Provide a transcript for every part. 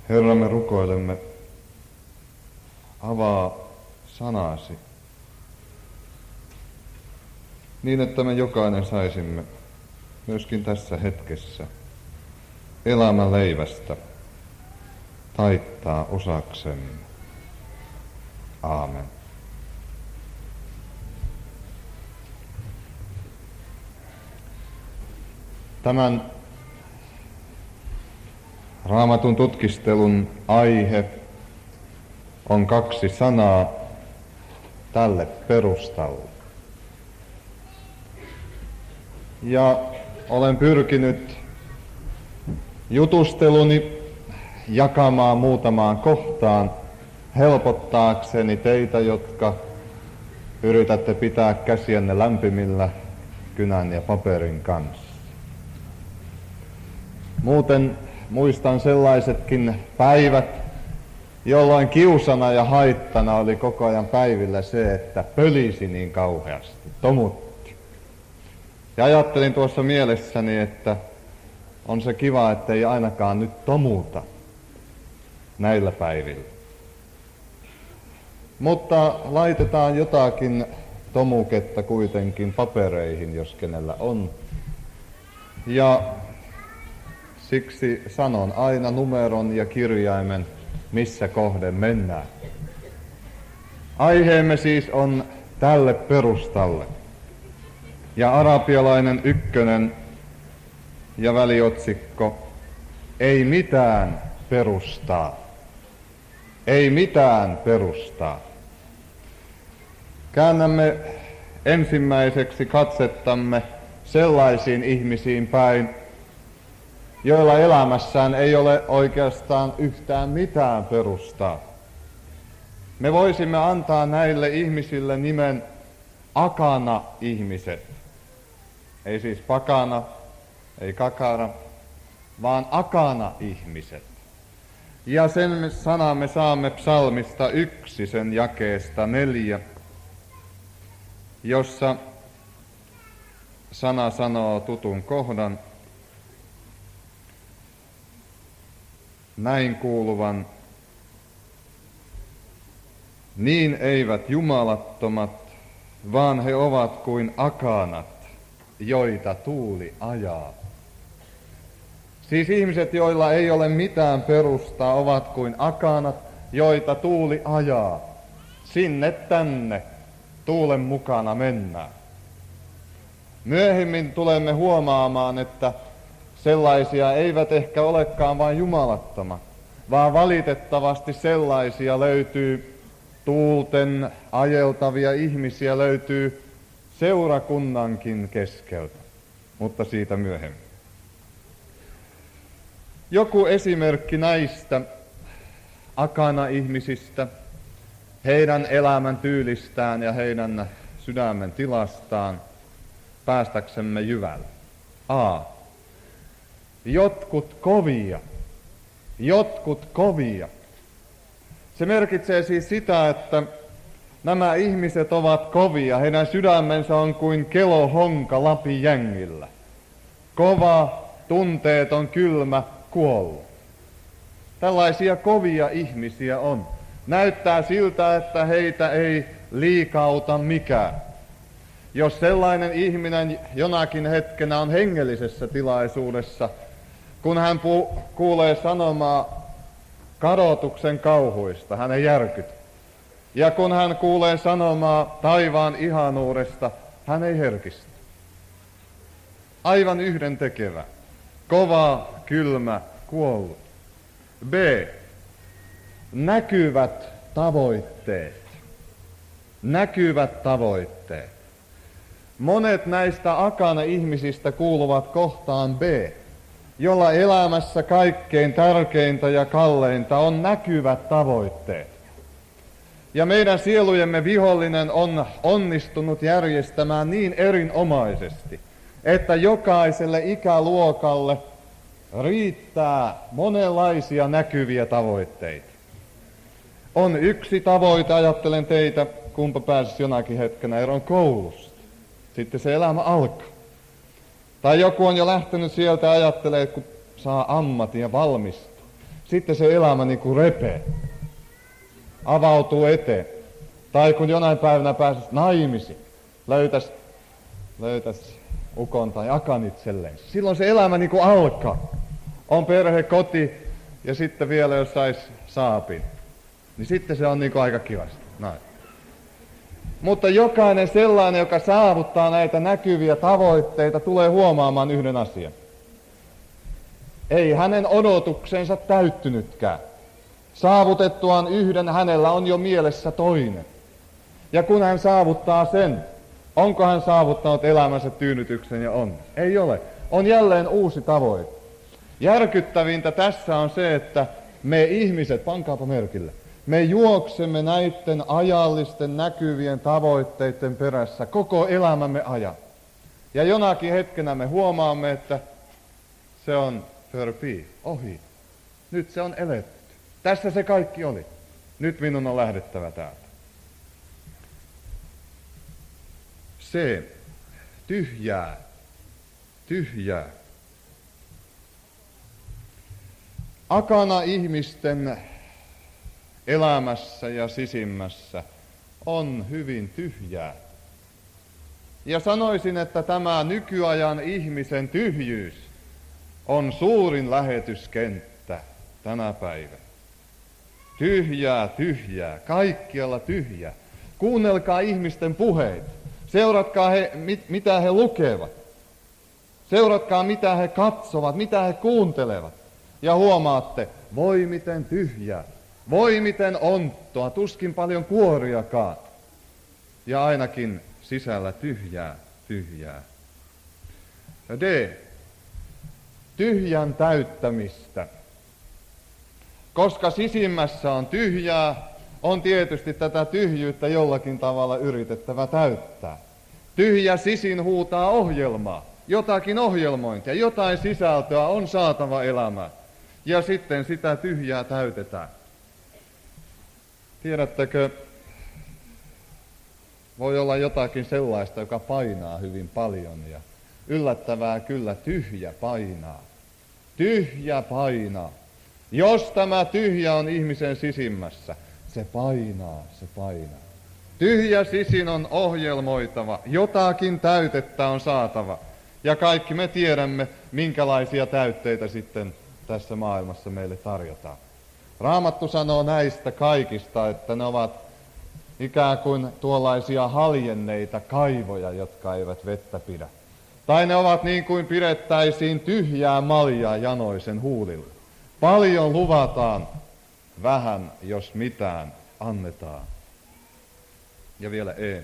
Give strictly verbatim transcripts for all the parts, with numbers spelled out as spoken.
Herra, me rukoilemme, avaa sanasi, niin että me jokainen saisimme myöskin tässä hetkessä elämän leivästä taittaa osaksemme. Aamen. Tämän Raamatun tutkistelun aihe on kaksi sanaa tälle perustalle. Ja olen pyrkinyt jutusteluni jakamaan muutamaan kohtaan helpottaakseni teitä, jotka yritätte pitää käsiänne lämpimillä kynän ja paperin kanssa. Muuten muistan sellaisetkin päivät, jolloin kiusana ja haittana oli koko ajan päivillä se, että pölisi niin kauheasti, tomutti. Ja ajattelin tuossa mielessäni, että on se kiva, että ei ainakaan nyt tomuta näillä päivillä. Mutta laitetaan jotakin tomuketta kuitenkin papereihin, jos kenellä on. Ja siksi sanon aina numeron ja kirjaimen, missä kohden mennään. Aiheemme siis on tälle perustalle. Ja arabialainen ykkönen ja väliotsikko, ei mitään perustaa. Ei mitään perustaa. Käännämme ensimmäiseksi katsettamme sellaisiin ihmisiin päin, joilla elämässään ei ole oikeastaan yhtään mitään perustaa. Me voisimme antaa näille ihmisille nimen akana-ihmiset. Ei siis pakana, ei kakara, vaan akana-ihmiset. Ja sen sanan me saamme psalmista yksi, sen jakeesta neljä, jossa sana sanoo tutun kohdan näin kuuluvan: niin eivät jumalattomat, vaan he ovat kuin akanat, joita tuuli ajaa. Siis ihmiset, joilla ei ole mitään perustaa, ovat kuin akanat, joita tuuli ajaa. Sinne tänne tuulen mukana mennään. Myöhemmin tulemme huomaamaan, että sellaisia eivät ehkä olekaan vain jumalattomat, vaan valitettavasti sellaisia löytyy, tuulten ajeltavia ihmisiä löytyy seurakunnankin keskeltä, mutta siitä myöhemmin. Joku esimerkki näistä akana-ihmisistä, heidän elämän tyylistään ja heidän sydämen tilastaan päästäksemme jyvälle. A. Jotkut kovia. Jotkut kovia. Se merkitsee siis sitä, että nämä ihmiset ovat kovia. Heidän sydämensä on kuin kelohonka Lapin jängillä. Kova, tunteeton, kylmä, kuollut. Tällaisia kovia ihmisiä on. Näyttää siltä, että heitä ei liikauta mikään. Jos sellainen ihminen jonakin hetkenä on hengellisessä tilaisuudessa, kun hän pu- kuulee sanomaa kadotuksen kauhuista, hän ei järkytä. Ja kun hän kuulee sanomaa taivaan ihanuudesta, hän ei herkistä. Aivan yhdentekevä. Kova, kylmä, kuollut. B. Näkyvät tavoitteet. Näkyvät tavoitteet. Monet näistä akana-ihmisistä kuuluvat kohtaan B, jolla elämässä kaikkein tärkeintä ja kalleinta on näkyvät tavoitteet. Ja meidän sielujemme vihollinen on onnistunut järjestämään niin erinomaisesti, että jokaiselle ikäluokalle riittää monenlaisia näkyviä tavoitteita. On yksi tavoite, ajattelen teitä, kumpa pääsisi jonakin hetkenä eroon koulusta. Sitten se elämä alkaa. Tai joku on jo lähtenyt sieltä ja ajattelee, kun saa ammatin ja valmistuu. sitten se elämä niin kuin repee, avautuu eteen. Tai kun jonain päivänä pääsisi naimisiin, löytäisi löytäisi ukon tai akan itselleen. Silloin se elämä niin kuin alkaa. On perhe, koti ja sitten vielä jos saisi saapin. Niin sitten se on niin kuin aika kivasti. Näin. Mutta jokainen sellainen, joka saavuttaa näitä näkyviä tavoitteita, tulee huomaamaan yhden asian. Ei hänen odotuksensa täyttynytkään. Saavutettuaan yhden, hänellä on jo mielessä toinen. Ja kun hän saavuttaa sen, onko hän saavuttanut elämänsä tyynytyksen ja onnen? Ei ole. On jälleen uusi tavoite. Järkyttävintä tässä on se, että me ihmiset, pankaapa merkille, me juoksemme näiden ajallisten näkyvien tavoitteiden perässä koko elämämme ajan. Ja jonakin hetkenä me huomaamme, että se on förbi, ohi. Nyt se on eletty. Tässä se kaikki oli. Nyt minun on lähdettävä täältä. Se tyhjää, tyhjää. Akana ihmisten elämässä ja sisimmässä on hyvin tyhjää. Ja sanoisin, että tämä nykyajan ihmisen tyhjyys on suurin lähetyskenttä tänä päivänä. Tyhjää, tyhjää, kaikkialla tyhjää. Kuunnelkaa ihmisten puheita. Seuratkaa he, mit, mitä he lukevat. Seuratkaa mitä he katsovat, mitä he kuuntelevat. Ja huomaatte, voi miten tyhjää, voi miten onttoa, tuskin paljon kuoriakaan. Ja ainakin sisällä tyhjää, tyhjää. D. Tyhjän täyttämistä. Koska sisimmässä on tyhjää, on tietysti tätä tyhjyyttä jollakin tavalla yritettävä täyttää. Tyhjä sisin huutaa ohjelmaa, jotakin ohjelmointia, jotain sisältöä on saatava elämään. Ja sitten sitä tyhjää täytetään. Tiedättekö, voi olla jotakin sellaista, joka painaa hyvin paljon ja yllättävää kyllä tyhjä painaa. Tyhjä painaa. Jos tämä tyhjä on ihmisen sisimmässä, se painaa, se painaa. Tyhjä sisin on ohjelmoitava, jotakin täytettä on saatava. Ja kaikki me tiedämme, minkälaisia täytteitä sitten tässä maailmassa meille tarjotaan. Raamattu sanoo näistä kaikista, että ne ovat ikään kuin tuollaisia haljenneita kaivoja, jotka eivät vettä pidä. Tai ne ovat niin kuin pidettäisiin tyhjää maljaa janoisen huulilla. Paljon luvataan, vähän jos mitään annetaan. Ja vielä E.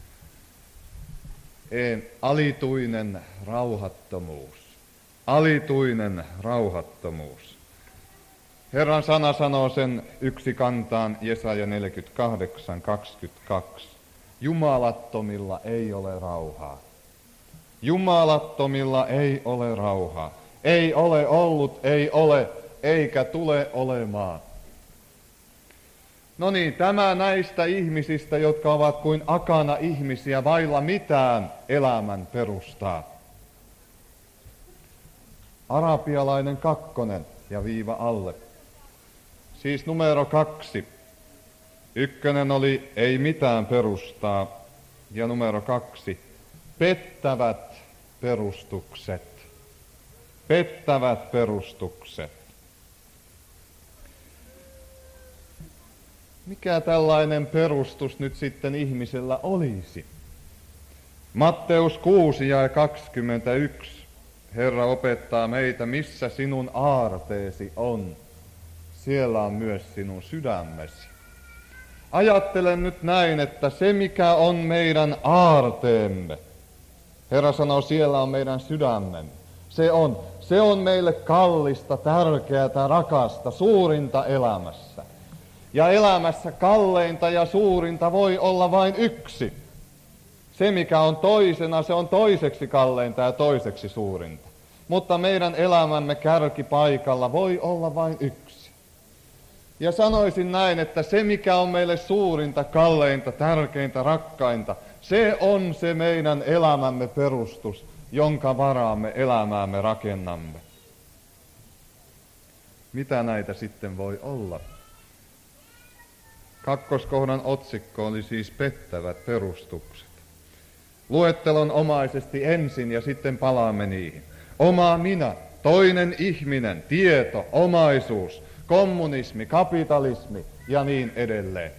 E. Alituinen rauhattomuus. Alituinen rauhattomuus. Herran sana sanoo sen yksi kantaan Jesaja neljäkymmentäkahdeksan kaksikymmentäkaksi. Jumalattomilla ei ole rauhaa. Jumalattomilla ei ole rauhaa. Ei ole ollut, ei ole, eikä tule olemaan. No niin, tämä näistä ihmisistä, jotka ovat kuin akana ihmisiä vailla mitään elämän perustaa. Arabialainen kakkonen ja viiva alle. Siis numero kaksi. Ykkönen oli ei mitään perustaa ja numero kaksi. Pettävät perustukset. Pettävät perustukset. Mikä tällainen perustus nyt sitten ihmisellä olisi? Matteus kuusi ja kaksikymmentäyksi. Herra opettaa meitä, missä sinun aarteesi on. Siellä on myös sinun sydämesi. Ajattelen nyt näin, että se mikä on meidän aarteemme, Herra sanoo, siellä on meidän sydämemme. Se on, se on meille kallista, tärkeää, rakasta, suurinta elämässä. Ja elämässä kalleinta ja suurinta voi olla vain yksi. Se mikä on toisena, se on toiseksi kalleinta ja toiseksi suurinta. Mutta meidän elämämme kärkipaikalla voi olla vain yksi. Ja sanoisin näin, että se mikä on meille suurinta, kalleinta, tärkeintä, rakkainta, se on se meidän elämämme perustus, jonka varaan me elämäämme rakennamme. Mitä näitä sitten voi olla? Kakkoskohdan otsikko oli siis pettävät perustukset. Luettelon omaisesti ensin ja sitten palaamme niihin. Oma minä, toinen ihminen, tieto, omaisuus, kommunismi, kapitalismi ja niin edelleen.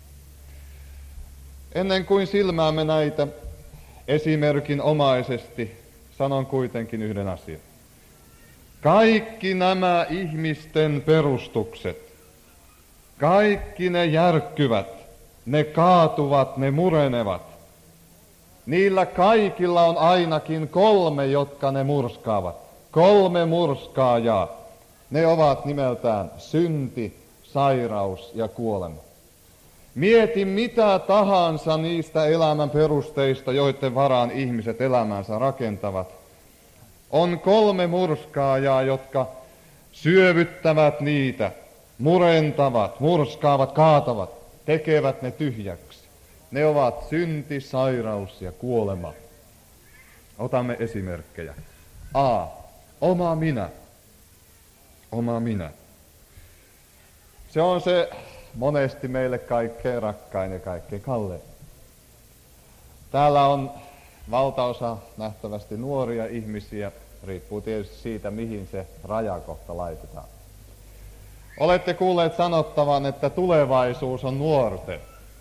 Ennen kuin silmäämme näitä esimerkinomaisesti, sanon kuitenkin yhden asian. Kaikki nämä ihmisten perustukset, kaikki ne järkkyvät, ne kaatuvat, ne murenevat. Niillä kaikilla on ainakin kolme, jotka ne murskaavat. Kolme murskaajaa. Ne ovat nimeltään synti, sairaus ja kuolema. Mieti mitä tahansa niistä elämän perusteista, joiden varaan ihmiset elämänsä rakentavat. On kolme murskaajaa, jotka syövyttävät niitä, murentavat, murskaavat, kaatavat, tekevät ne tyhjäksi. Ne ovat synti, sairaus ja kuolema. Otamme esimerkkejä. A. Oma minä. Oma minä. Se on se monesti meille kaikkein rakkain ja kaikkein kallein. Täällä on valtaosa nähtävästi nuoria ihmisiä, riippuu tietysti siitä, mihin se rajakohta laitetaan. Olette kuulleet sanottavan, että tulevaisuus on nuorten.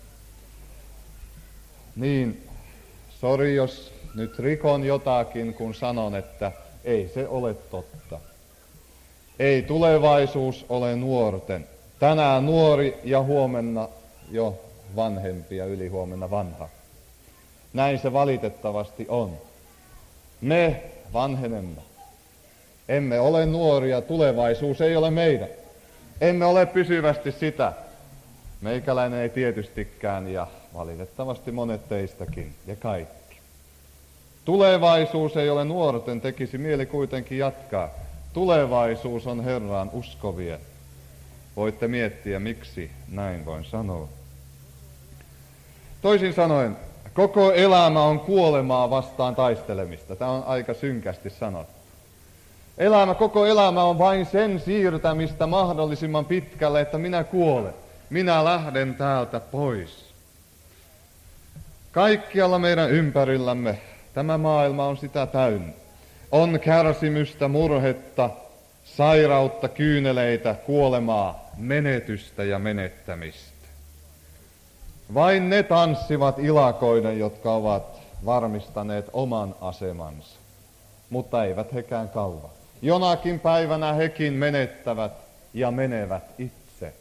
Niin, sori jos nyt rikon jotakin, kun sanon, että ei se ole totta. Ei tulevaisuus ole nuorten. Tänään nuori ja huomenna jo vanhempi ja ylihuomenna vanha. Näin se valitettavasti on. Me vanhenemme. Emme ole nuoria, tulevaisuus ei ole meidän. Emme ole pysyvästi sitä. Meikäläinen ei tietystikään ja valitettavasti monet teistäkin ja kaikki. Tulevaisuus ei ole nuorten, tekisi mieli kuitenkin jatkaa. Tulevaisuus on Herraan uskovien. Voitte miettiä, miksi näin voin sanoa. Toisin sanoen, koko elämä on kuolemaa vastaan taistelemista. Tämä on aika synkästi sanottu. Elämä, koko elämä on vain sen siirtämistä mahdollisimman pitkälle, että minä kuolen. Minä lähden täältä pois. Kaikkialla meidän ympärillämme tämä maailma on sitä täynnä. On kärsimystä, murhetta, sairautta, kyyneleitä, kuolemaa, menetystä ja menettämistä. Vain ne tanssivat ilakoiden, jotka ovat varmistaneet oman asemansa, mutta eivät hekään kauan. Jonakin päivänä hekin menettävät ja menevät itse.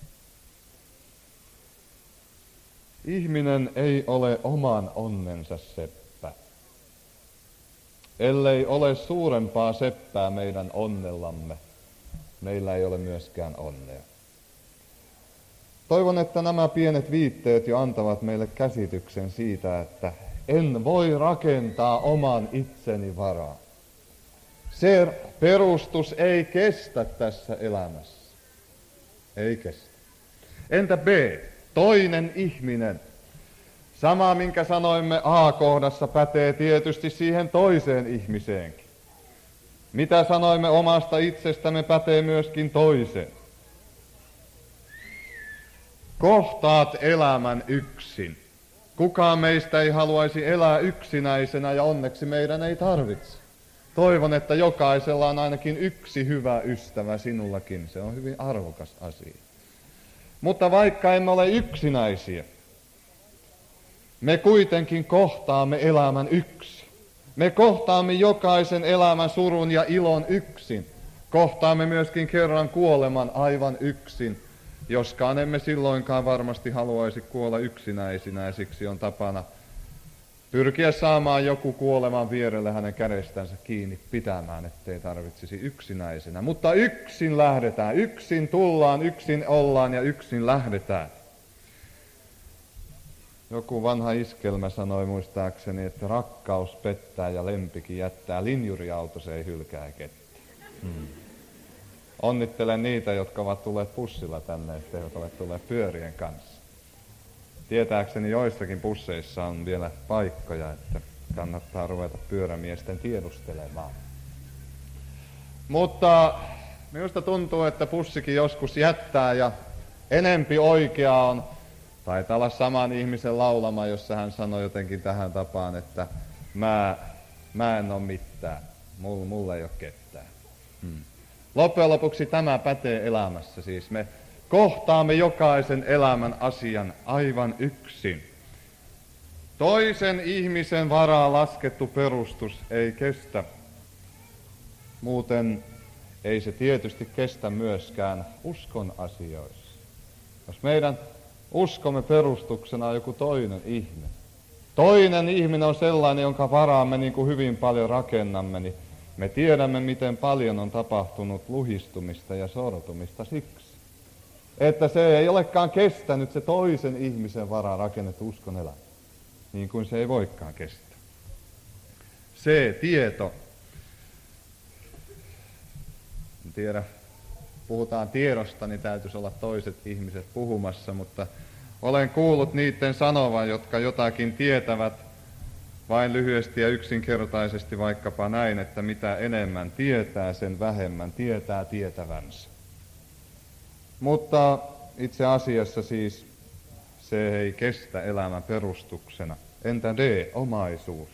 Ihminen ei ole oman onnensa seppä. Ellei ole suurempaa seppää meidän onnellamme, meillä ei ole myöskään onnea. Toivon, että nämä pienet viitteet jo antavat meille käsityksen siitä, että en voi rakentaa oman itseni varaan. Se perustus ei kestä tässä elämässä. Ei kestä. Entä B? Toinen ihminen. Sama, minkä sanoimme A-kohdassa, pätee tietysti siihen toiseen ihmiseenkin. Mitä sanoimme omasta itsestämme, pätee myöskin toiseen. Kohtaat elämän yksin. Kukaan meistä ei haluaisi elää yksinäisenä ja onneksi meidän ei tarvitse. Toivon, että jokaisella on ainakin yksi hyvä ystävä, sinullakin. Se on hyvin arvokas asia. Mutta vaikka emme ole yksinäisiä, me kuitenkin kohtaamme elämän yksin. Me kohtaamme jokaisen elämän surun ja ilon yksin. Kohtaamme myöskin kerran kuoleman aivan yksin, joskaan emme silloinkaan varmasti haluaisi kuolla yksinäisinä, ja siksi on tapana pyrkiä saamaan joku kuoleman vierelle hänen kädestänsä kiinni pitämään, ettei tarvitsisi yksinäisenä. Mutta yksin lähdetään, yksin tullaan, yksin ollaan ja yksin lähdetään. Joku vanha iskelmä sanoi muistaakseni, että rakkaus pettää ja lempikin jättää, linjuriauto se ei hylkää kettä. Hmm. Onnittelen niitä, jotka ovat tulleet bussilla tänne, etteivät ole tulleet pyörien kanssa. Tietääkseni joissakin busseissa on vielä paikkoja, että kannattaa ruveta pyörämiesten tiedustelemaan. Mutta Minusta tuntuu, että pussikin joskus jättää ja enempi oikea on, taitaa olla saman ihmisen laulama, jossa hän sanoi jotenkin tähän tapaan, että mä, mä en oo mitään, mulla, mulla ei oo ketään. Hmm. Loppujen lopuksi tämä pätee elämässä, siis me kohtaamme jokaisen elämän asian aivan yksin. Toisen ihmisen varaan laskettu perustus ei kestä. Muuten ei se tietysti kestä myöskään uskon asioissa. Jos meidän uskomme perustuksena on joku toinen ihminen. Toinen ihminen on sellainen, jonka varaan me niin kuin hyvin paljon rakennamme, niin me tiedämme, miten paljon on tapahtunut luhistumista ja sortumista siksi. Että se ei olekaan kestänyt se toisen ihmisen varaan rakennettu uskon elämä, niin kuin se ei voikaan kestää. Se tieto, en tiedä, puhutaan tiedosta, niin täytyisi olla toiset ihmiset puhumassa, mutta olen kuullut niiden sanovan, jotka jotakin tietävät, vain lyhyesti ja yksinkertaisesti vaikkapa näin, että mitä enemmän tietää, sen vähemmän tietää tietävänsä. Mutta itse asiassa siis se ei kestä elämän perustuksena. Entä D, omaisuus?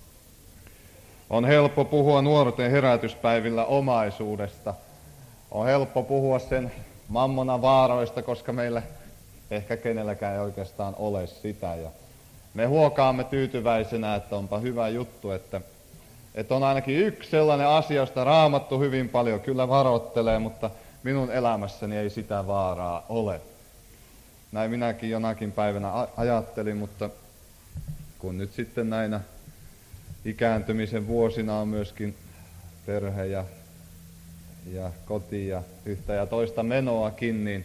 On helppo puhua nuorten herätyspäivillä omaisuudesta. On helppo puhua sen mammonan vaaroista, koska meillä ehkä kenelläkään ei oikeastaan ole sitä. Ja me huokaamme tyytyväisenä, että onpa hyvä juttu, että, että on ainakin yksi sellainen asia, josta Raamattu hyvin paljon kyllä varoittelee, mutta minun elämässäni ei sitä vaaraa ole. Näin minäkin jonakin päivänä ajattelin, mutta kun nyt sitten näinä ikääntymisen vuosina on myöskin perhe ja, ja koti ja yhtä ja toista menoakin, niin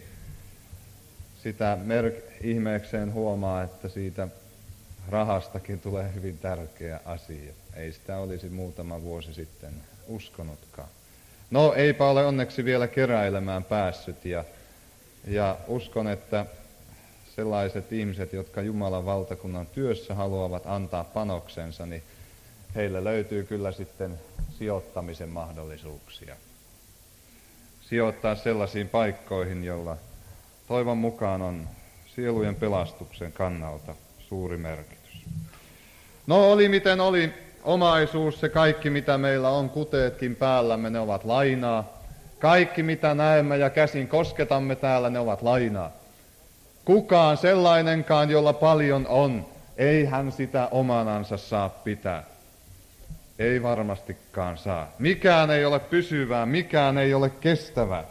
sitä merk- ihmeekseen huomaa, että siitä rahastakin tulee hyvin tärkeä asia. Ei sitä olisi muutama vuosi sitten uskonutkaan. No, eipä ole onneksi vielä keräilemään päässyt ja, ja uskon, että sellaiset ihmiset, jotka Jumalan valtakunnan työssä haluavat antaa panoksensa, niin heille löytyy kyllä sitten sijoittamisen mahdollisuuksia. Sijoittaa sellaisiin paikkoihin, joilla toivon mukaan on sielujen pelastuksen kannalta suuri merkitys. No oli miten oli, omaisuus, se kaikki mitä meillä on, kuteetkin päällämme, ne ovat lainaa. Kaikki mitä näemme ja käsin kosketamme täällä, ne ovat lainaa. Kukaan sellainenkaan, jolla paljon on, ei hän sitä omanansa saa pitää. Ei varmastikaan saa. Mikään ei ole pysyvää, mikään ei ole kestävää.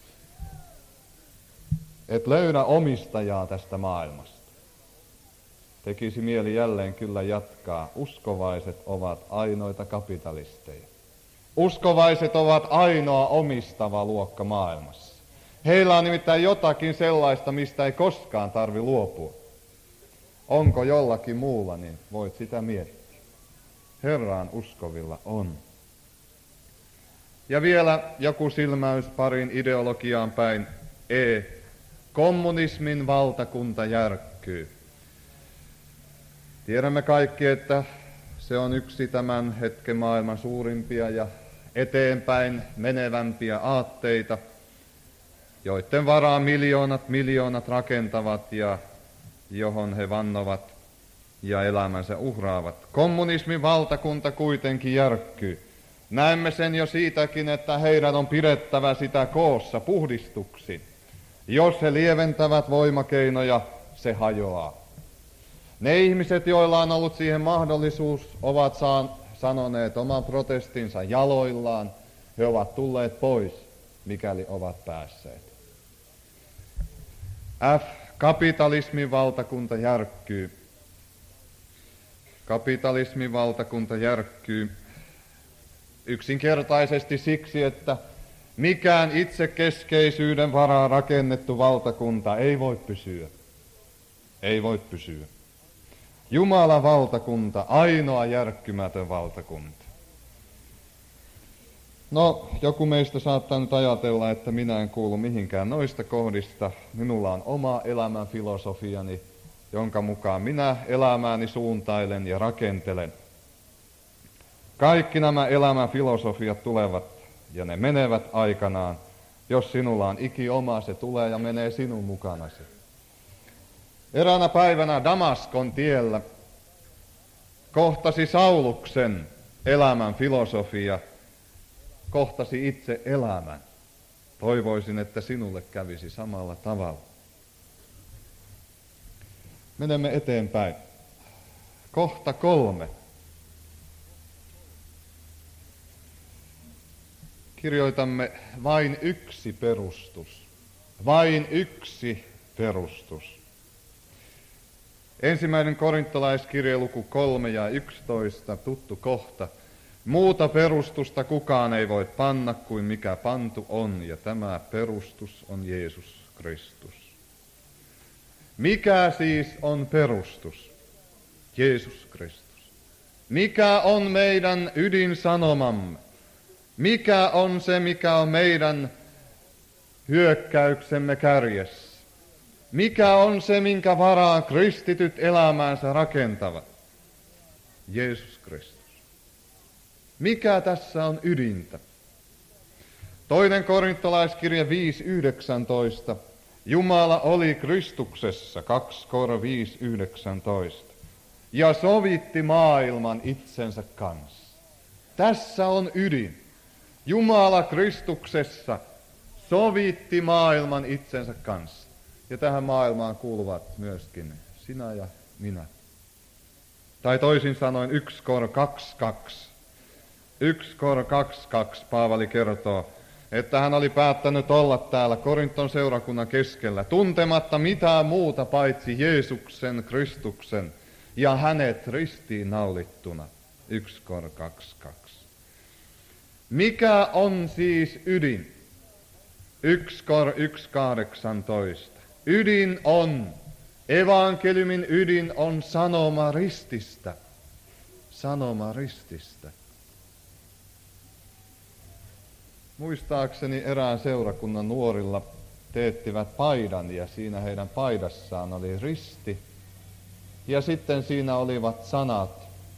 Et löydä omistajaa tästä maailmasta. Tekisi mieli jälleen kyllä jatkaa. Uskovaiset ovat ainoita kapitalisteja. Uskovaiset ovat ainoa omistava luokka maailmassa. Heillä on nimittäin jotakin sellaista, mistä ei koskaan tarvi luopua. Onko jollakin muulla, niin voit sitä miettiä. Herraan uskovilla on. Ja vielä joku silmäys parin ideologiaan päin. E. Kommunismin valtakunta järkkyy. Tiedämme kaikki, että se on yksi tämän hetken maailman suurimpia ja eteenpäin menevämpiä aatteita, joiden varaan miljoonat miljoonat rakentavat ja johon he vannovat ja elämänsä uhraavat. Kommunismin valtakunta kuitenkin järkkyy. Näemme sen jo siitäkin, että heidän on pidettävä sitä koossa puhdistuksin. Jos he lieventävät voimakeinoja, se hajoaa. Ne ihmiset, joilla on ollut siihen mahdollisuus, ovat saan, sanoneet oman protestinsa jaloillaan. He ovat tulleet pois, mikäli ovat päässeet. F. Kapitalismin valtakunta järkkyy. Kapitalismin valtakunta järkkyy yksinkertaisesti siksi, että mikään itsekeskeisyyden varaan rakennettu valtakunta ei voi pysyä. Ei voi pysyä. Jumalan valtakunta, ainoa järkkymätön valtakunta. No, joku meistä saattaa nyt ajatella, että minä en kuulu mihinkään noista kohdista. Minulla on oma elämän filosofiani, jonka mukaan minä elämääni suuntailen ja rakentelen. Kaikki nämä elämän filosofiat tulevat ja ne menevät aikanaan, Jos sinulla on iki oma, se tulee ja menee sinun mukanasi. Eräänä päivänä Damaskon tiellä kohtasi Sauluksen elämän filosofia, kohtasi itse elämän. Toivoisin, että sinulle kävisi samalla tavalla. Menemme eteenpäin. Kohta kolme. Kirjoitamme vain yksi perustus. Vain yksi perustus. Ensimmäinen korintolaiskirje luku kolme ja yksitoista, tuttu kohta. Muuta perustusta kukaan ei voi panna kuin mikä pantu on, ja tämä perustus on Jeesus Kristus. Mikä siis on perustus? Jeesus Kristus. Mikä on meidän ydinsanomamme? Mikä on se, mikä on meidän hyökkäyksemme kärjessä? Mikä on se, minkä varaan kristityt elämäänsä rakentavat? Jeesus Kristus. Mikä tässä on ydintä? Toinen korintolaiskirja viisi yhdeksäntoista. Jumala oli Kristuksessa, kaksi Kor viisi yhdeksäntoista, ja sovitti maailman itsensä kanssa. Tässä on ydin. Jumala Kristuksessa sovitti maailman itsensä kanssa. Ja tähän maailmaan kuuluvat myöskin sinä ja minä. Tai toisin sanoen yksi Kor kaksi kaksi. yksi Kor kaksi kaksi Paavali kertoo, että hän oli päättänyt olla täällä Korinton seurakunnan keskellä, tuntematta mitään muuta paitsi Jeesuksen, Kristuksen ja hänet ristiin naulittuna. yksi Kor kaksi kaksi. Mikä on siis ydin? yksi Kor yksi kahdeksantoista. Ydin on, evankeliumin ydin on sanoma rististä. Sanoma rististä. Muistaakseni erään seurakunnan nuorilla teettivät paidan, ja siinä heidän paidassaan oli risti. Ja sitten siinä olivat sanat: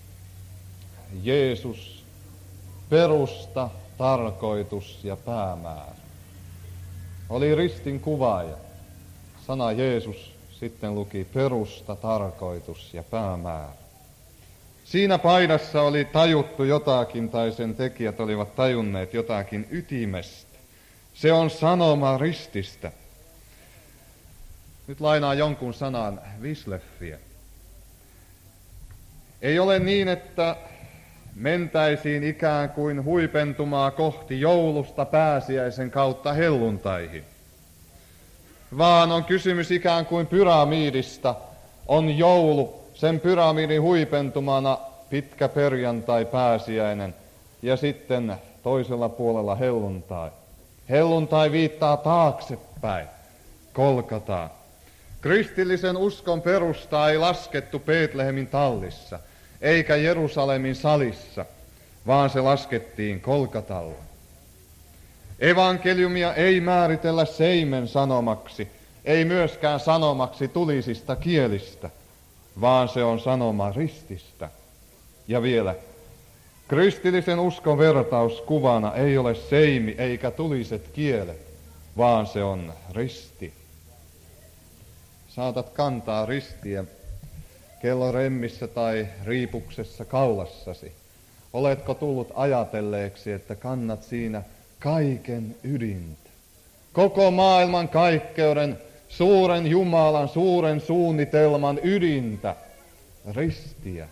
Jeesus, perusta, tarkoitus ja päämäärä. Oli ristin kuvaaja. Sana Jeesus sitten luki perusta, tarkoitus ja päämäärä. Siinä paidassa oli tajuttu jotakin, tai sen tekijät olivat tajunneet jotakin ytimestä. Se on sanoma rististä. Nyt lainaan jonkun sanan Wisleffiä. Ei ole niin, että mentäisiin ikään kuin huipentumaa kohti joulusta pääsiäisen kautta helluntaihin, vaan on kysymys ikään kuin pyramiidista. On joulu, sen pyramidin huipentumana pitkä perjantai, pääsiäinen, ja sitten toisella puolella helluntai. Helluntai viittaa taaksepäin, Kolkataan. Kristillisen uskon perusta ei laskettu Betlehemin tallissa, eikä Jerusalemin salissa, vaan se laskettiin Kolkatalla. Evankeliumia ei määritellä seimen sanomaksi, ei myöskään sanomaksi tulisista kielistä, vaan se on sanoma rististä. Ja vielä, kristillisen uskon vertauskuvana ei ole seimi eikä tuliset kielet, vaan se on risti. Saatat kantaa ristiä kelloremmissä tai riipuksessa kaulassasi. Oletko tullut ajatelleeksi, että kannat siinä kaiken ydintä? Koko maailman kaikkeuden, suuren Jumalan, suuren suunnitelman ydintä, ristiä.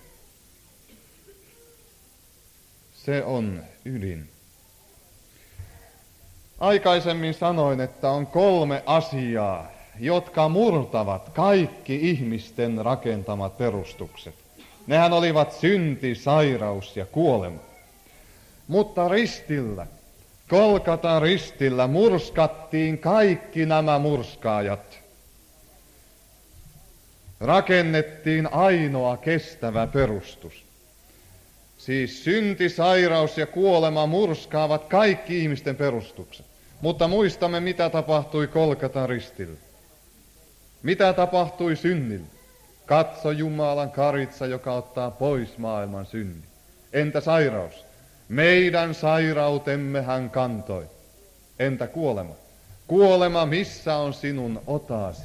Se on ydin. Aikaisemmin sanoin, että on kolme asiaa, jotka murtavat kaikki ihmisten rakentamat perustukset. Nehän olivat synti, sairaus ja kuolema. Mutta ristillä, Kolkatan ristillä, murskattiin kaikki nämä murskaajat. Rakennettiin ainoa kestävä perustus. Siis synti, sairaus ja kuolema murskaavat kaikki ihmisten perustukset. Mutta muistamme, mitä tapahtui Kolkatan ristillä. Mitä tapahtui synnille? Katso Jumalan karitsa, joka ottaa pois maailman synnin. Entä sairaus? Meidän sairautemme hän kantoi. Entä kuolema? Kuolema, missä on sinun otasi?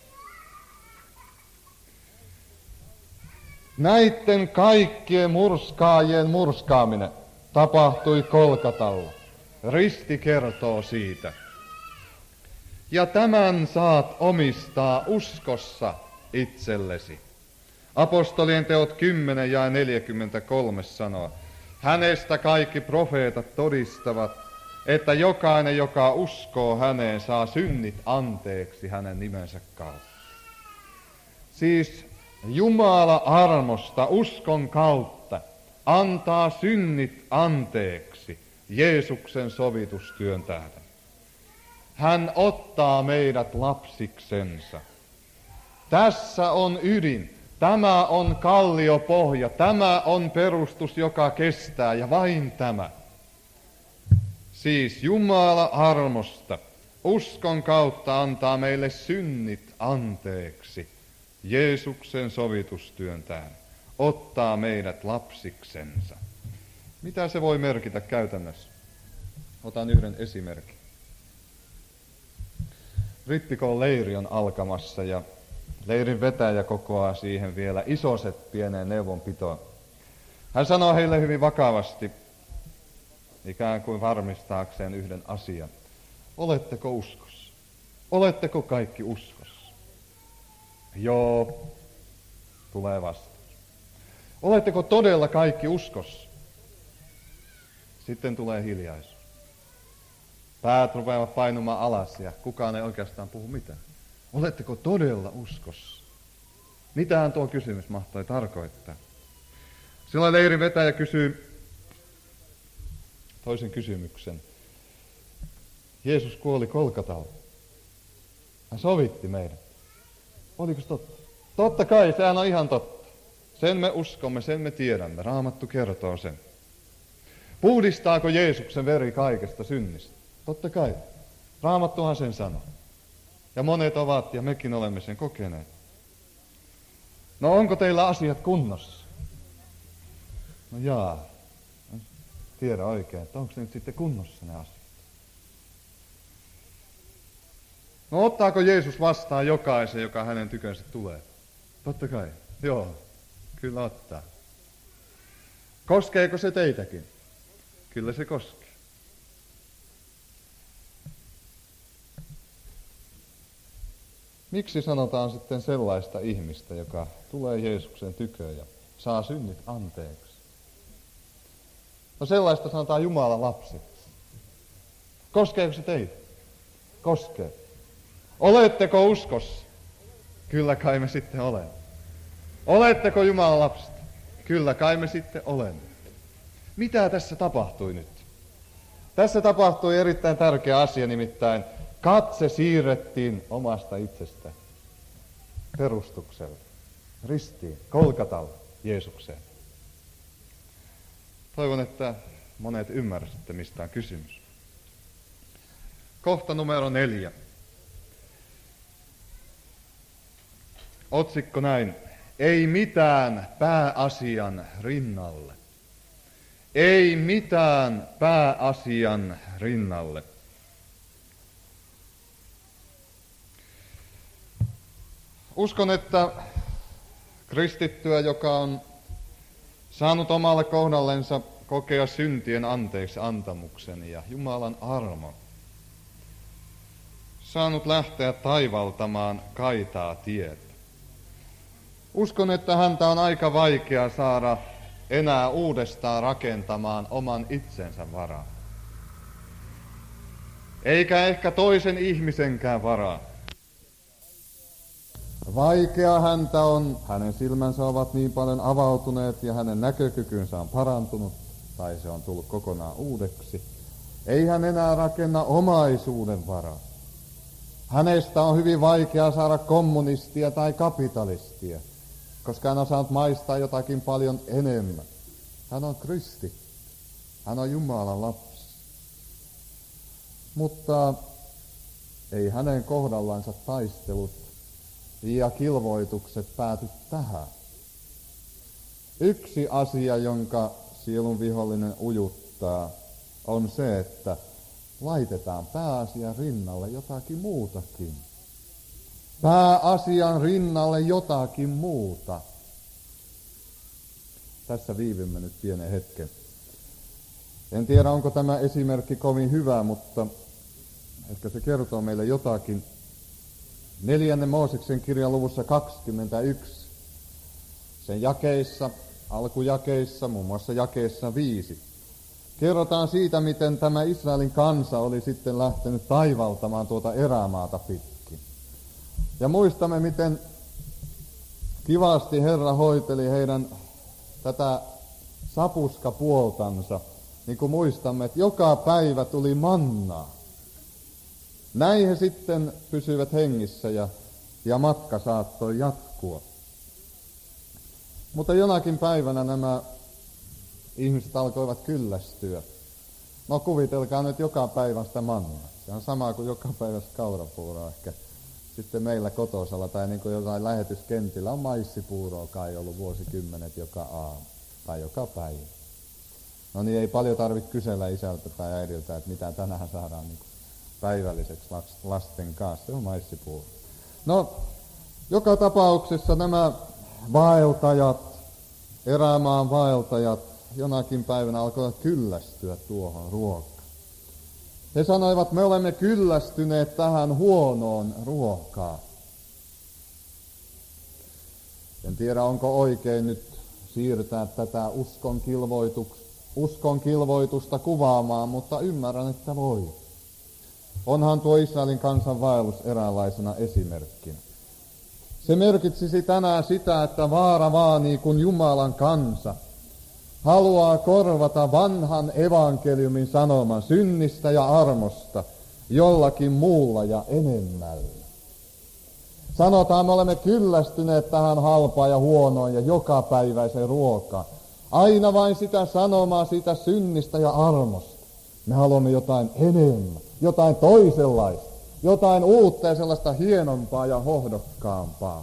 Näitten kaikkien murskaajien murskaaminen tapahtui Kolkatalla. Risti kertoo siitä. Ja tämän saat omistaa uskossa itsellesi. Apostolien teot kymmenen ja neljäkymmentäkolme sanoo. Hänestä kaikki profeetat todistavat, että jokainen, joka uskoo häneen, saa synnit anteeksi hänen nimensä kautta. Siis Jumala armosta uskon kautta antaa synnit anteeksi Jeesuksen sovitustyön tähden. Hän ottaa meidät lapsiksensa. Tässä on ydin. Tämä on kalliopohja. Tämä on perustus, joka kestää, ja vain tämä. Siis Jumala armosta uskon kautta antaa meille synnit anteeksi Jeesuksen sovitustyön tähden. Ottaa meidät lapsiksensa. Mitä se voi merkitä käytännössä? Otan yhden esimerkin. Rippikoon leiri on alkamassa ja leirin vetäjä kokoaa siihen vielä isoset pieneen neuvonpitoon. Hän sanoo heille hyvin vakavasti, ikään kuin varmistaakseen yhden asian. Oletteko uskossa? Oletteko kaikki uskossa? Joo, tulee vastaus. Oletteko todella kaikki uskossa? Sitten tulee hiljaisuus. Päät rupeavat painumaan alas ja kukaan ei oikeastaan puhu mitään. Oletteko todella uskossa? Mitähän tuo kysymys mahtoi tarkoittaa? Silloin leirin vetäjä kysyy toisen kysymyksen. Jeesus kuoli Kolkatalla. Hän sovitti meidät. Oliko se totta? Totta kai, sehän on ihan totta. Sen me uskomme, sen me tiedämme. Raamattu kertoo sen. Puhdistaako Jeesuksen veri kaikesta synnistä? Totta kai. Raamattuhan sen sanoo. Ja monet ovat, ja mekin olemme sen kokeneet. No onko teillä asiat kunnossa? No jaa. Tiedä oikein, että onko ne nyt sitten kunnossa ne asiat. No ottaako Jeesus vastaan jokaisen, joka hänen tykönsä tulee? Totta kai. Joo, kyllä ottaa. Koskeeko se teitäkin? Kyllä se koskee. Miksi sanotaan sitten sellaista ihmistä, joka tulee Jeesuksen tyköön ja saa synnit anteeksi? No sellaista sanotaan Jumalan lapseksi. Koskeeko se teitä? Koskee. Oletteko uskossa? Kyllä kai me sitten olemme. Oletteko Jumalan lapset? Kyllä kai me sitten olemme. Mitä tässä tapahtui nyt? Tässä tapahtui erittäin tärkeä asia, nimittäin katse siirrettiin omasta itsestä perustukselle, ristiin, Kolkatalle, Jeesukseen. Toivon, että monet ymmärsitte, mistä on kysymys. Kohta numero neljä. Otsikko näin. Ei mitään pääasian rinnalle. Ei mitään pääasian rinnalle. Uskon, että kristittyä, joka on saanut omalle kohdallensa kokea syntien anteeksi antamuksen ja Jumalan armon, saanut lähteä taivaltamaan kaitaa tietä. Uskon, että häntä on aika vaikea saada enää uudestaan rakentamaan oman itsensä varaan. Eikä ehkä toisen ihmisenkään varaan. Vaikea häntä on, hänen silmänsä ovat niin paljon avautuneet ja hänen näkökykynsä on parantunut, tai se on tullut kokonaan uudeksi. Ei hän enää rakenna omaisuuden varaa. Hänestä on hyvin vaikea saada kommunistia tai kapitalistia, koska hän on saanut maistaa jotakin paljon enemmän. Hän on kristitty. Hän on Jumalan lapsi. Mutta ei hänen kohdallansa taistelut ja kilvoitukset pääty tähän. Yksi asia, jonka sielun vihollinen ujuttaa, on se, että laitetaan pääasian rinnalle jotakin muutakin. Pääasian rinnalle jotakin muuta. Tässä viivymme nyt pienen hetken. En tiedä, onko tämä esimerkki kovin hyvä, mutta ehkä se kertoo meille jotakin. Neljännen Mooseksen kirjan luvussa kaksikymmentäyksi, sen jakeissa, alkujakeissa, muun muassa jakeessa viisi, kerrotaan siitä, miten tämä Israelin kansa oli sitten lähtenyt taivaltamaan tuota erämaata pitkin. Ja muistamme, miten kivasti Herra hoiteli heidän tätä sapuskapuoltansa, niin kuin muistamme, että joka päivä tuli mannaa. Näin he sitten pysyivät hengissä ja, ja matka saattoi jatkua. Mutta jonakin päivänä nämä ihmiset alkoivat kyllästyä. No kuvitelkaa nyt joka päivä sitä mannaa. Se on sama kuin joka päivä kaurapuuroa ehkä. Sitten meillä kotosalla tai niin kuin jotain lähetyskentillä on maissipuuroa kai ollut vuosikymmenet joka aamu tai joka päivä. No niin ei paljon tarvitse kysellä isältä tai äidiltä, että mitä tänään saadaan niin kuin päivälliseksi lasten kanssa. Se on maissipuuro. No, joka tapauksessa nämä vaeltajat, erämaan vaeltajat, jonakin päivänä alkoivat kyllästyä tuohon ruokaan. He sanoivat, me olemme kyllästyneet tähän huonoon ruokaan. En tiedä, onko oikein nyt siirtää tätä uskon, uskon kilvoitusta kuvaamaan, mutta ymmärrän, että voi. Onhan tuo Israelin kansan vaellus eräänlaisena esimerkkinä. Se merkitsisi tänään sitä, että vaara vaanii, kun Jumalan kansa haluaa korvata vanhan evankeliumin sanoman synnistä ja armosta jollakin muulla ja enemmällä. Sanotaan, me olemme kyllästyneet tähän halpaan ja huonoon ja jokapäiväiseen ruokaan. Aina vain sitä sanomaa siitä synnistä ja armosta. Me haluamme jotain enemmän, jotain toisenlaista, jotain uutta ja sellaista hienompaa ja hohdokkaampaa.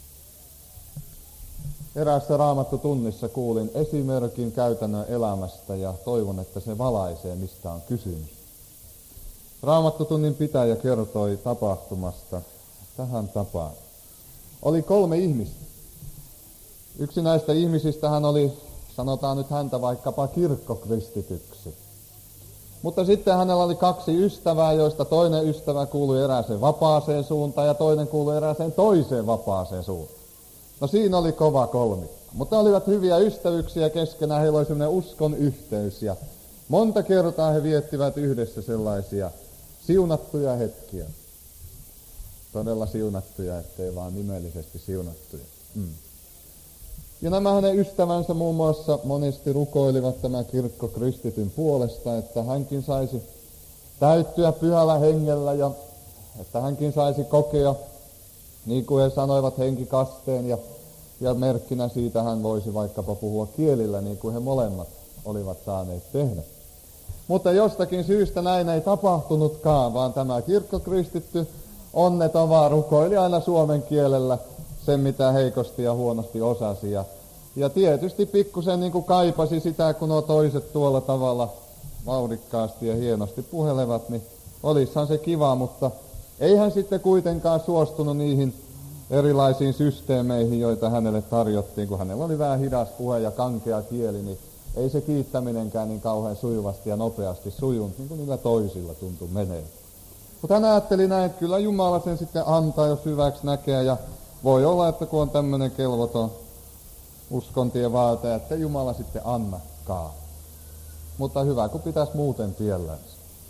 Eräässä Raamattutunnissa kuulin esimerkin käytännön elämästä ja toivon, että se valaisee, mistä on kysymys. Raamattutunnin pitäjä kertoi tapahtumasta tähän tapaan. Oli kolme ihmistä. Yksi näistä ihmisistä hän oli, sanotaan nyt häntä vaikkapa kirkkokristityksi. Mutta sitten hänellä oli kaksi ystävää, joista toinen ystävä kuului erääseen vapaaseen suuntaan ja toinen kuului erääseen toiseen vapaaseen suuntaan. No siinä oli kova kolmikko. Mutta olivat hyviä ystävyksiä keskenään, heillä oli sellainen uskon yhteys ja monta kertaa he viettivät yhdessä sellaisia siunattuja hetkiä. Todella siunattuja, ettei vaan nimellisesti siunattuja. Mm. Ja nämä hänen ystävänsä muun muassa monesti rukoilivat tämän kirkkokristityn puolesta, että hänkin saisi täyttyä pyhällä hengellä ja että hänkin saisi kokea, niin kuin he sanoivat, henkikasteen ja, ja merkkinä siitä hän voisi vaikkapa puhua kielillä, niin kuin he molemmat olivat saaneet tehdä. Mutta jostakin syystä näin ei tapahtunutkaan, vaan tämä kirkkokristitty onneton vaan rukoili aina suomen kielellä sen, mitä heikosti ja huonosti osasi. Ja, ja tietysti pikkusen niin kuin kaipasi sitä, kun nuo toiset tuolla tavalla vauhdikkaasti ja hienosti puhelevat, niin olisihan se kiva, mutta ei hän sitten kuitenkaan suostunut niihin erilaisiin systeemeihin, joita hänelle tarjottiin, kun hänellä oli vähän hidas puhe ja kankea kieli, niin ei se kiittäminenkään niin kauhean sujuvasti ja nopeasti sujunut, niin kuin niillä toisilla tuntui menee. Mutta hän ajatteli näin, että kyllä Jumala sen sitten antaa, jos hyväksi näkee, ja voi olla, että kun on tämmöinen kelvoton uskontien vaate, että Jumala sitten annakaan. Mutta hyvä, kun pitäisi muuten tiellänsä.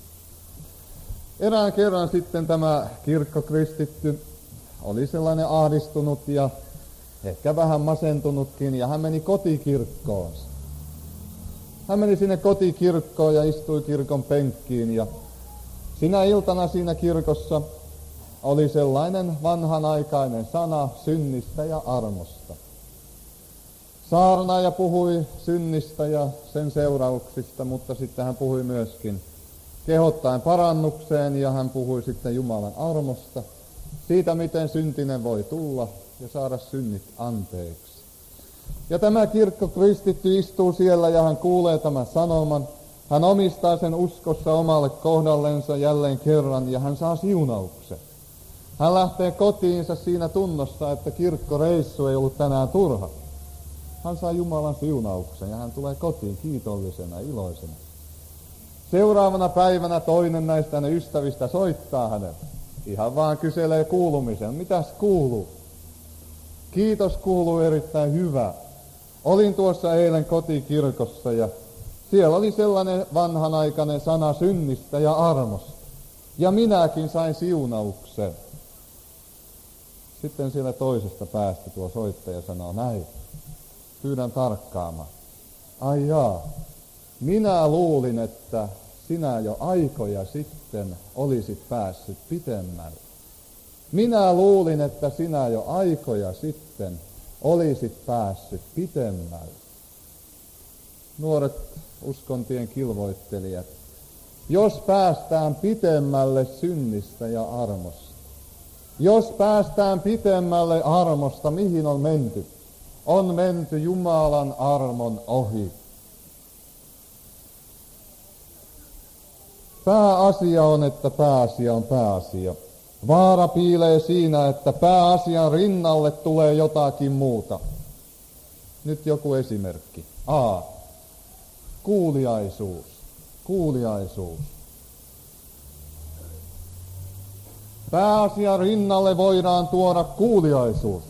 Erään kerran sitten tämä kirkkokristitty oli sellainen ahdistunut ja ehkä vähän masentunutkin, ja hän meni kotikirkkoonsa. Hän meni sinne kotikirkkoon ja istui kirkon penkkiin, ja sinä iltana siinä kirkossa oli sellainen vanhanaikainen sana synnistä ja armosta. Saarnaaja puhui synnistä ja sen seurauksista, mutta sitten hän puhui myöskin kehottaen parannukseen, ja hän puhui sitten Jumalan armosta, siitä miten syntinen voi tulla ja saada synnit anteeksi. Ja tämä kirkkokristitty istuu siellä ja hän kuulee tämän sanoman, Hän omistaa sen uskossa omalle kohdallensa jälleen kerran ja hän saa siunauksen. Hän lähtee kotiinsa siinä tunnossa, että kirkkoreissu ei ollut tänään turha. Hän saa Jumalan siunauksen ja hän tulee kotiin kiitollisena, iloisena. Seuraavana päivänä toinen näistä hänen ystävistä soittaa hänelle. Ihan vaan kyselee kuulumisen. Mitäs kuuluu? Kiitos, kuuluu erittäin hyvä. Olin tuossa eilen kotikirkossa ja siellä oli sellainen vanhanaikainen sana synnistä ja armosta. Ja minäkin sain siunauksen. Sitten siellä toisesta päästä tuo soittaja sanoo näin. Pyydän tarkkaamaan. Ai jaa, minä luulin, että sinä jo aikoja sitten olisit päässyt pitemmälle. Minä luulin, että sinä jo aikoja sitten olisit päässyt pitemmälle. Nuoret uskontien kilvoittelijat, jos päästään pitemmälle synnistä ja armosta, jos päästään pitemmälle armosta, mihin on menty? On menty Jumalan armon ohi. Pääasia on, että pääasia on pääasia. Vaara piilee siinä, että pääasian rinnalle tulee jotakin muuta. Nyt joku esimerkki. A. Kuuliaisuus. Kuuliaisuus. Pääasian rinnalle voidaan tuoda kuuliaisuus.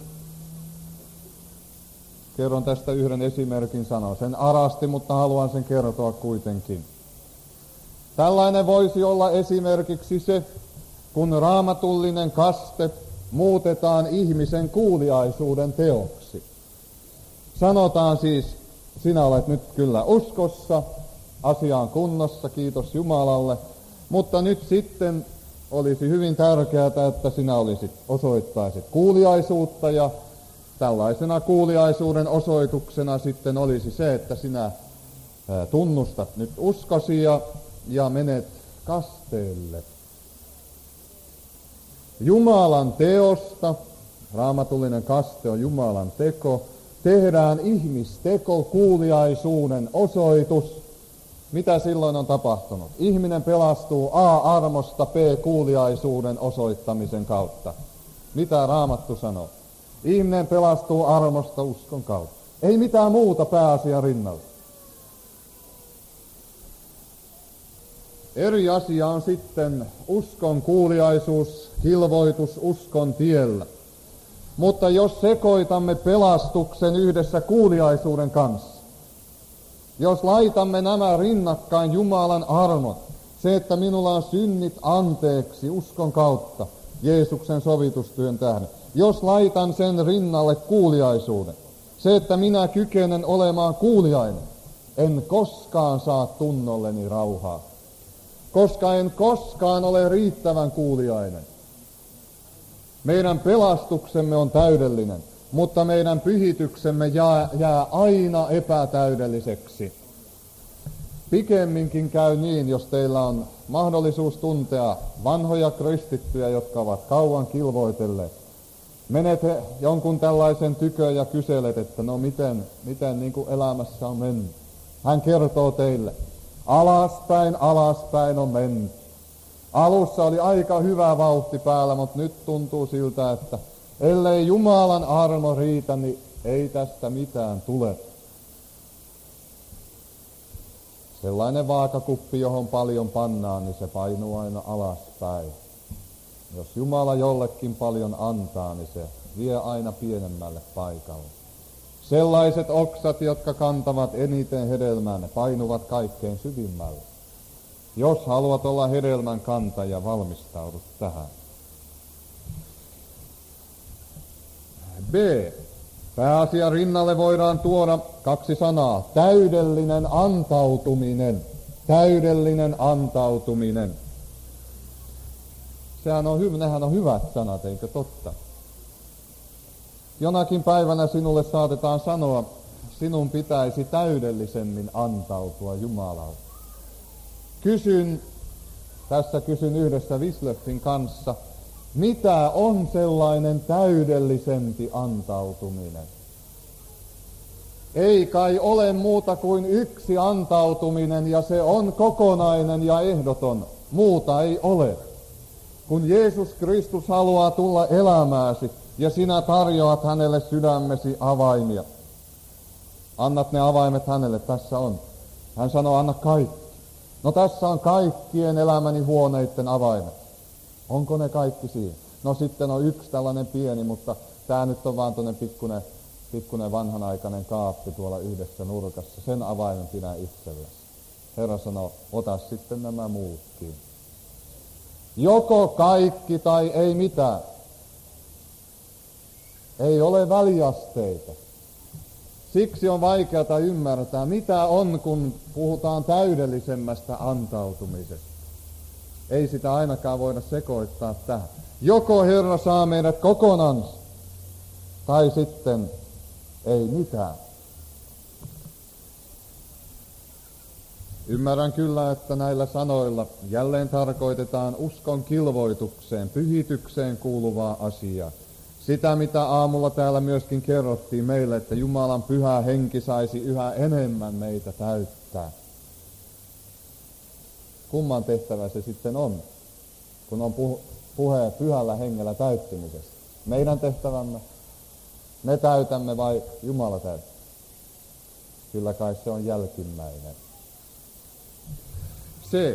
Kerron tästä yhden esimerkin, sanon sen arasti, mutta haluan sen kertoa kuitenkin. Tällainen voisi olla esimerkiksi se, kun raamatullinen kaste muutetaan ihmisen kuuliaisuuden teoksi. Sanotaan siis, sinä olet nyt kyllä uskossa, asia on kunnossa, kiitos Jumalalle, mutta nyt sitten olisi hyvin tärkeää, että sinä olisit, osoittaisit kuuliaisuutta ja tällaisena kuuliaisuuden osoituksena sitten olisi se, että sinä tunnustat nyt uskosi ja, ja menet kasteelle. Jumalan teosta, raamatullinen kaste on Jumalan teko, tehdään ihmisteko, kuuliaisuuden osoitus. Mitä silloin on tapahtunut? Ihminen pelastuu A. armosta, B. kuuliaisuuden osoittamisen kautta. Mitä Raamattu sanoo? Ihminen pelastuu armosta uskon kautta. Ei mitään muuta pääasia rinnalla. Eri asia on sitten uskon kuuliaisuus, kilvoitus uskon tiellä. Mutta jos sekoitamme pelastuksen yhdessä kuuliaisuuden kanssa, jos laitamme nämä rinnakkain Jumalan armon, se, että minulla on synnit anteeksi uskon kautta, Jeesuksen sovitustyön tähden, jos laitan sen rinnalle kuuliaisuuden, se, että minä kykenen olemaan kuuliainen, en koskaan saa tunnolleni rauhaa, koska en koskaan ole riittävän kuuliainen. Meidän pelastuksemme on täydellinen, mutta meidän pyhityksemme jää, jää aina epätäydelliseksi. Pikemminkin käy niin, jos teillä on mahdollisuus tuntea vanhoja kristittyjä, jotka ovat kauan kilvoitelleet. Menet he jonkun tällaisen tykö ja kyselet, että no miten, miten niin kuin elämässä on mennyt. Hän kertoo teille, alaspäin, alaspäin on mennyt. Alussa oli aika hyvä vauhti päällä, mutta nyt tuntuu siltä, että ellei Jumalan armo riitä, niin ei tästä mitään tule. Sellainen vaakakuppi, johon paljon pannaan, niin se painuu aina alaspäin. Jos Jumala jollekin paljon antaa, niin se vie aina pienemmälle paikalle. Sellaiset oksat, jotka kantavat eniten hedelmää, ne painuvat kaikkein syvimmälle. Jos haluat olla hedelmän kantaja, valmistaudut tähän. B. Pääasia rinnalle voidaan tuoda kaksi sanaa. Täydellinen antautuminen. Täydellinen antautuminen. Sehän on hyvä, nehän on hyvät sanat, eikö totta? Jonakin päivänä sinulle saatetaan sanoa, sinun pitäisi täydellisemmin antautua Jumalalle. Kysyn, tässä kysyn yhdessä Wislöffin kanssa, mitä on sellainen täydellisempi antautuminen? Ei kai ole muuta kuin yksi antautuminen, ja se on kokonainen ja ehdoton. Muuta ei ole. Kun Jeesus Kristus haluaa tulla elämääsi, ja sinä tarjoat hänelle sydämesi avaimia. Annat ne avaimet hänelle, tässä on. Hän sanoo, anna kaikki. No tässä on kaikkien elämäni huoneiden avaimet. Onko ne kaikki siinä? No sitten on yksi tällainen pieni, mutta tämä nyt on vaan tuonne pikkuinen, pikkuinen vanhanaikainen kaappi tuolla yhdessä nurkassa. Sen avaimen pidä itsellesi. Herra sanoo, ota sitten nämä muutkin. Joko kaikki tai ei mitään. Ei ole väliasteita. Siksi on vaikeata ymmärtää, mitä on, kun puhutaan täydellisemmästä antautumisesta. Ei sitä ainakaan voida sekoittaa tähän. Joko Herra saa meidät kokonaan, tai sitten ei mitään. Ymmärrän kyllä, että näillä sanoilla jälleen tarkoitetaan uskon kilvoitukseen, pyhitykseen kuuluvaa asiaa. Sitä, mitä aamulla täällä myöskin kerrottiin meille, että Jumalan pyhä henki saisi yhä enemmän meitä täyttää. Kumman tehtävä se sitten on, kun on puh- puhe pyhällä hengellä täyttymisestä? Meidän tehtävämme, me täytämme vai Jumala täyttää? Kyllä kai se on jälkimmäinen. Se.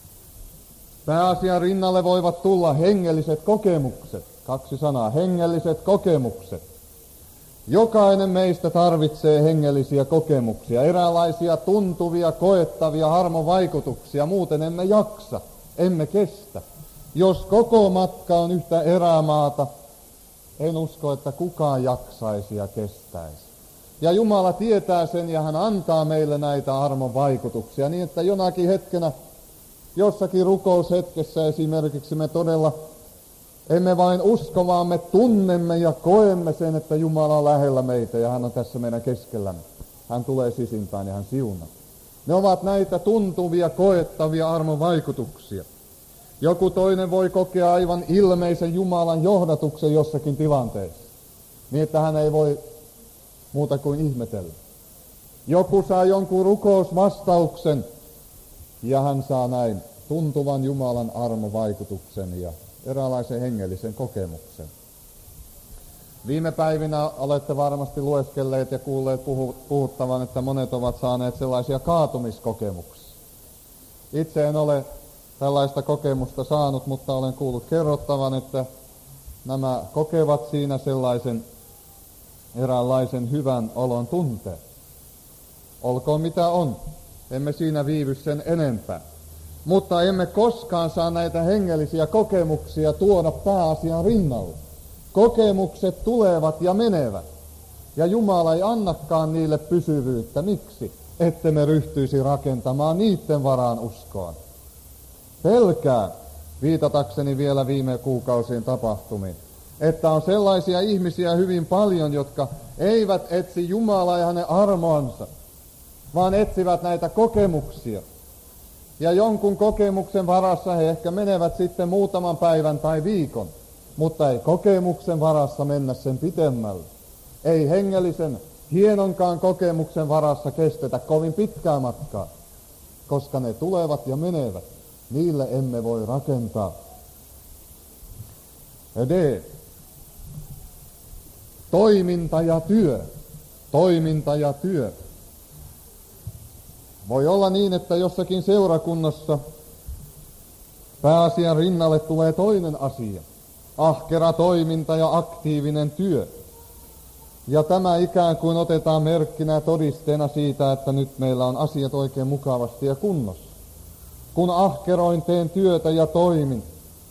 Pääasian rinnalle voivat tulla hengelliset kokemukset. Kaksi sanaa, hengelliset kokemukset. Jokainen meistä tarvitsee hengellisiä kokemuksia, eräänlaisia tuntuvia, koettavia harmon vaikutuksia, muuten emme jaksa, emme kestä. Jos koko matka on yhtä erämaata, en usko, että kukaan jaksaisi ja kestäisi. Ja Jumala tietää sen ja hän antaa meille näitä armon vaikutuksia niin, että jonakin hetkenä, jossakin rukoushetkessä esimerkiksi me todella emme vain usko, vaan me tunnemme ja koemme sen, että Jumala on lähellä meitä ja hän on tässä meidän keskellämme. Hän tulee sisimpään ja hän siunaa. Ne ovat näitä tuntuvia, koettavia armon vaikutuksia. Joku toinen voi kokea aivan ilmeisen Jumalan johdatuksen jossakin tilanteessa, niin että hän ei voi muuta kuin ihmetellä. Joku saa jonkun rukousvastauksen ja hän saa näin tuntuvan Jumalan armovaikutuksen ja eräänlaisen hengellisen kokemuksen. Viime päivinä olette varmasti lueskelleet ja kuulleet puhuttavan, että monet ovat saaneet sellaisia kaatumiskokemuksia. Itse en ole tällaista kokemusta saanut, mutta olen kuullut kerrottavan, että nämä kokevat siinä sellaisen eräänlaisen hyvän olon tunteen. Olkoon mitä on, emme siinä viivy sen enempää. Mutta emme koskaan saa näitä hengellisiä kokemuksia tuoda pääasian rinnalle. Kokemukset tulevat ja menevät. Ja Jumala ei annakaan niille pysyvyyttä. Miksi? Ette me ryhtyisi rakentamaan niiden varaan uskoa. Pelkää, viitatakseni vielä viime kuukausien tapahtumiin, että on sellaisia ihmisiä hyvin paljon, jotka eivät etsi Jumalaa ja hänen armoansa, vaan etsivät näitä kokemuksia. Ja jonkun kokemuksen varassa he ehkä menevät sitten muutaman päivän tai viikon, mutta ei kokemuksen varassa mennä sen pitemmälle. Ei hengellisen hienonkaan kokemuksen varassa kestetä kovin pitkää matkaa, koska ne tulevat ja menevät. Niille emme voi rakentaa. D. Toiminta ja työ. Toiminta ja työ. Voi olla niin, että jossakin seurakunnassa pääasian rinnalle tulee toinen asia. Ahkera toiminta ja aktiivinen työ. Ja tämä ikään kuin otetaan merkkinä ja todisteena siitä, että nyt meillä on asiat oikein mukavasti ja kunnossa. Kun ahkeroin teen työtä ja toimin,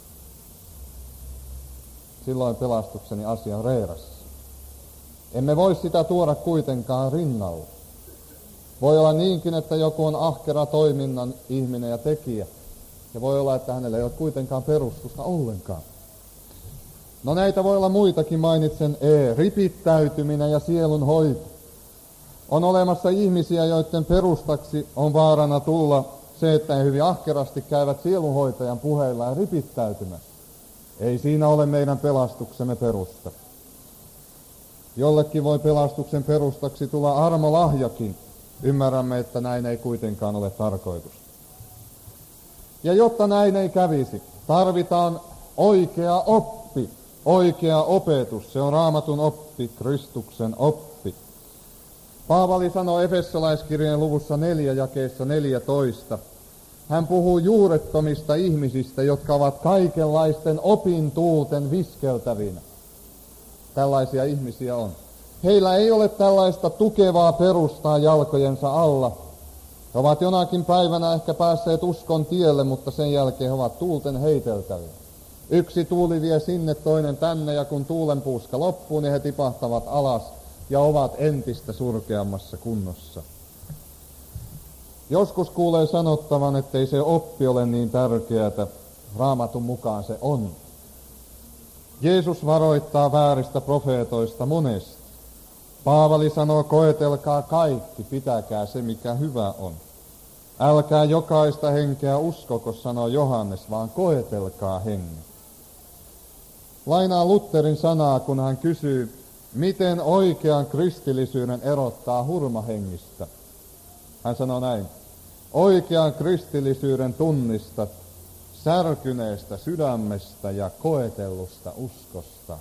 silloin pelastukseni asia reerassa. Emme voi sitä tuoda kuitenkaan rinnalle. Voi olla niinkin, että joku on ahkera toiminnan ihminen ja tekijä. Ja voi olla, että hänellä ei ole kuitenkaan perustusta ollenkaan. No näitä voi olla muitakin, mainitsen E. Ripittäytyminen ja sielun hoito. On olemassa ihmisiä, joiden perustaksi on vaarana tulla se, että he hyvin ahkerasti käyvät sielunhoitajan puheilla ja ripittäytymässä. Ei siinä ole meidän pelastuksemme perusta. Jollekin voi pelastuksen perustaksi tulla armolahjakin. Ymmärrämme, että näin ei kuitenkaan ole tarkoitus. Ja jotta näin ei kävisi, tarvitaan oikea oppi, oikea opetus. Se on Raamatun oppi, Kristuksen oppi. Paavali sanoo Efesolaiskirjeen luvussa neljä jakeessa neljätoista. Hän puhuu juurettomista ihmisistä, jotka ovat kaikenlaisten opintuulten viskeltävinä. Tällaisia ihmisiä on. Heillä ei ole tällaista tukevaa perustaa jalkojensa alla. He ovat jonakin päivänä ehkä päässeet uskon tielle, mutta sen jälkeen he ovat tuulten heiteltäviä. Yksi tuuli vie sinne, toinen tänne, ja kun tuulenpuuska loppuu, niin he tipahtavat alas ja ovat entistä surkeammassa kunnossa. Joskus kuulee sanottavan, ettei se oppi ole niin tärkeätä. Raamatun mukaan se on. Jeesus varoittaa vääristä profeetoista monesti. Paavali sanoo, koetelkaa kaikki, pitäkää se mikä hyvä on. Älkää jokaista henkeä uskoko, sanoo Johannes, vaan koetelkaa hengen. Lainaa Lutherin sanaa, kun hän kysyy, miten oikean kristillisyyden erottaa hurmahengistä. Hän sanoo näin, oikean kristillisyyden tunnistat särkyneestä sydämestä ja koetellusta uskosta.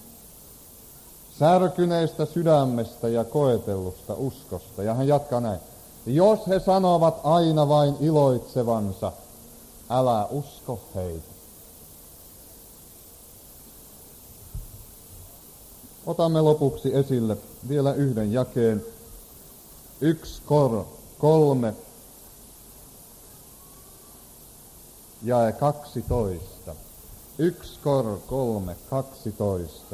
Särkyneestä sydämestä ja koetellusta uskosta. Ja hän jatkaa näin. Jos he sanovat aina vain iloitsevansa, älä usko heitä. Otamme lopuksi esille vielä yhden jakeen. Yksi kor, kolme, jae kaksitoista. Yksi kor, kolme, kaksitoista.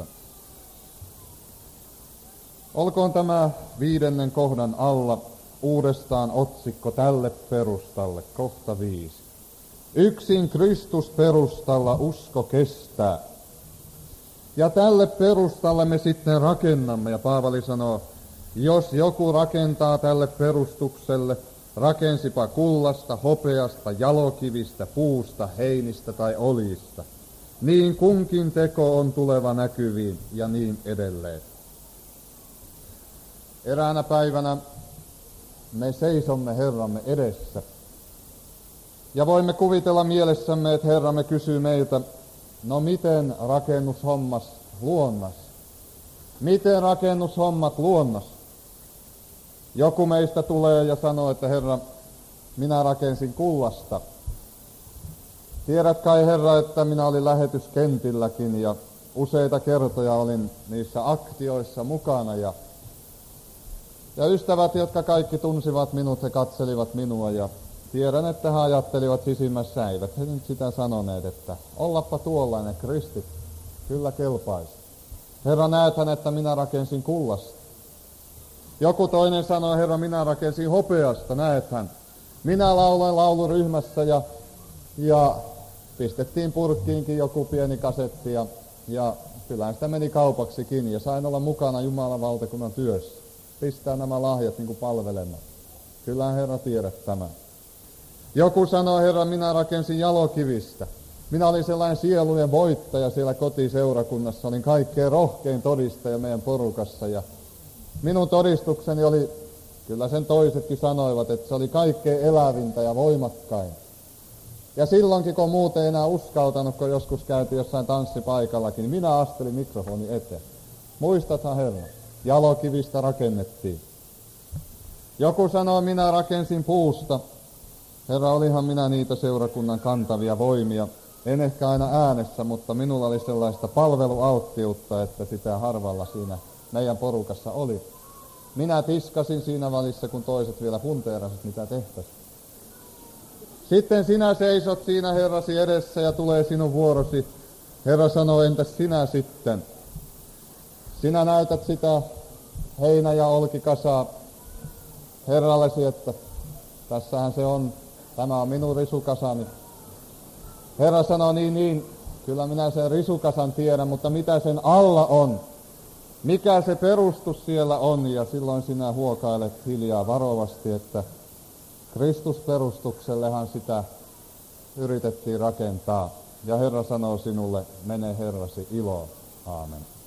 Olkoon tämä viidennen kohdan alla uudestaan otsikko tälle perustalle, kohta viisi. Yksin Kristus perustalla usko kestää. Ja tälle perustalle me sitten rakennamme, ja Paavali sanoo, jos joku rakentaa tälle perustukselle, rakensipa kullasta, hopeasta, jalokivistä, puusta, heinistä tai oljista, niin kunkin teko on tuleva näkyviin ja niin edelleen. Eräänä päivänä me seisomme Herramme edessä ja voimme kuvitella mielessämme, että Herramme kysyy meiltä, no miten rakennushommas luonnas? Miten rakennushommat luonnas? Joku meistä tulee ja sanoo, että Herra, minä rakensin kullasta. Tiedät kai Herra, että minä olin lähetyskentilläkin ja useita kertoja olin niissä aktioissa mukana ja Ja ystävät, jotka kaikki tunsivat minut, he katselivat minua ja tiedän, että he ajattelivat sisimmässä, eivät he nyt sitä sanoneet, että ollappa tuollainen kristit, kyllä kelpaisi. Herra, näethän, että minä rakensin kullasta. Joku toinen sanoi, Herra, minä rakensin hopeasta, näethän. Minä lauloin lauluryhmässä ja, ja pistettiin purkkiinkin joku pieni kasetti ja, ja kyllähän sitä meni kaupaksikin ja sain olla mukana Jumalan valtakunnan työssä. Pistää nämä lahjat niin kuin palvelemaan. Kyllähän Herra tiedät tämän. Joku sanoi, Herra, minä rakensin jalokivistä. Minä olin sellainen sielujen voittaja siellä kotiseurakunnassa. Olin kaikkein rohkein todistaja meidän porukassa. Ja minun todistukseni oli, kyllä sen toisetkin sanoivat, että se oli kaikkein elävintä ja voimakkain. Ja silloinkin, kun muut ei enää uskaltanut, kun joskus käytiin jossain tanssipaikallakin, niin minä astelin mikrofoni eteen. Muistathan, Herra? Jalokivistä rakennettiin. Joku sanoo, minä rakensin puusta. Herra, olihan minä niitä seurakunnan kantavia voimia. En ehkä aina äänessä, mutta minulla oli sellaista palvelualttiutta, että sitä harvalla siinä meidän porukassa oli. Minä tiskasin siinä välissä, kun toiset vielä punteerasivat, mitä tehtäisiin. Sitten sinä seisot siinä Herrasi edessä ja tulee sinun vuorosi. Herra sanoo, entäs sinä sitten? Sinä näytät sitä heinä- ja olkikasaa Herrallesi, että tässähän se on, tämä on minun risukasani. Herra sanoo, niin, niin, kyllä minä sen risukasan tiedän, mutta mitä sen alla on? Mikä se perustus siellä on? Ja silloin sinä huokailet hiljaa varovasti, että Kristusperustuksellehan sitä yritettiin rakentaa. Ja Herra sanoo sinulle, mene Herrasi iloon. Aamen.